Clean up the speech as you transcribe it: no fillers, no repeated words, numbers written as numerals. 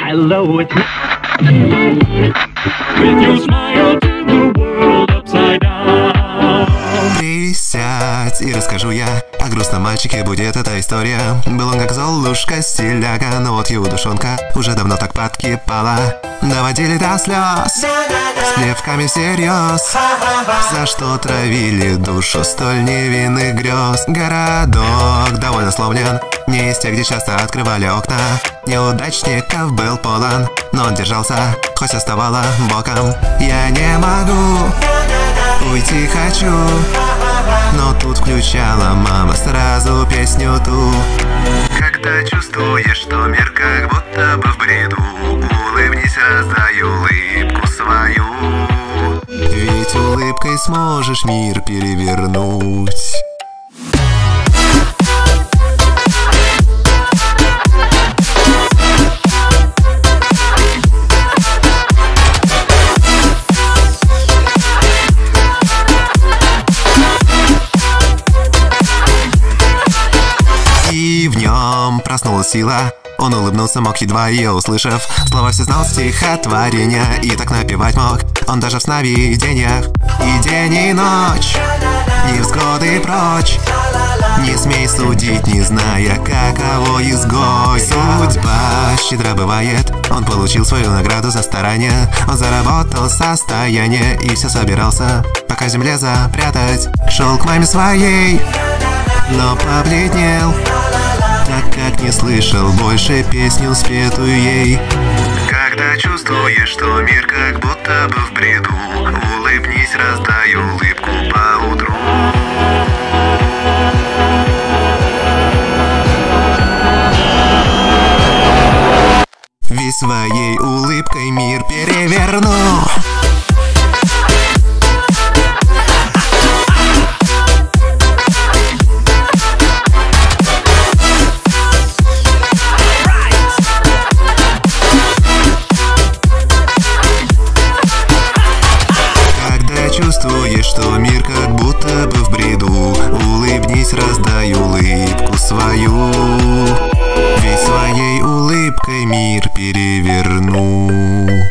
Hello, it's with your smile turn the world upside down. Присядь и расскажу я о грустном мальчике, будет эта история. Был он как Золушка, стиляга, но вот его душонка уже давно так подкипала. Доводили до слез, с плевками всерьез, за что травили душу столь невинных грез. Городок довольно славлен, не из тех, где часто открывали окна. Неудачников был полон, но он держался, хоть оставало боком. Я не могу, уйти хочу, но тут включала мама сразу песню ту. Когда чувствуешь, что мир как будто бы в бреду, улыбнись, раздай улыбку свою, ведь улыбкой сможешь мир перевернуть. И в нем проснулась сила. Он улыбнулся, мог едва ее услышав. Слова все знал стихотворения и так напевать мог. Он даже в сновидениях. И день, и ночь, невзгоды прочь. Не смей судить, не зная, каково изгой. Судьба щедра бывает. Он получил свою награду за старание. Он заработал состояние и все собирался, пока земле запрятать. Шел к маме своей, но побледнел, так как не слышал больше песню, спетую ей. Когда чувствуешь, что мир как будто бы в бреду, улыбнись, раздай улыбку поутру. Ведь своей улыбкой мир переверну. Чувствуешь, что мир как будто бы в бреду, улыбнись, раздай улыбку свою, ведь своей улыбкой мир переверну.